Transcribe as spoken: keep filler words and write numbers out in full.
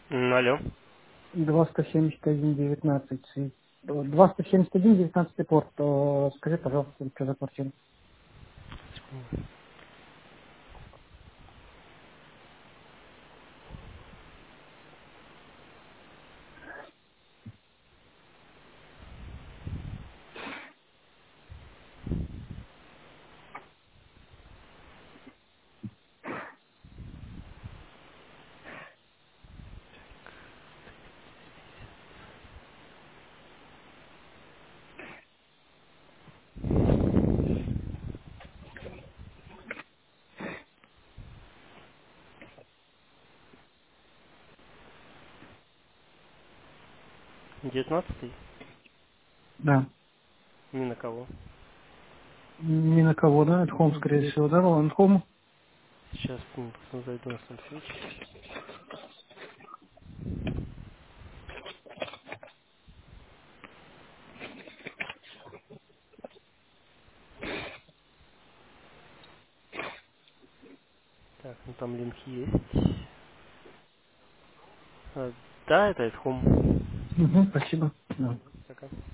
М, Алло. два сто семьдесят один девятнадцать. два сто семьдесят один девятнадцатый порт. Э, Скажи, пожалуйста, что за квартира? Девятнадцатый? Да. Ни на кого. Ни на кого, да? At home, скорее всего, да? At home? Сейчас м, зайду на Sunfetch. Так, ну там линки есть. А, да, это at home. Угу, спасибо. Да. Пока.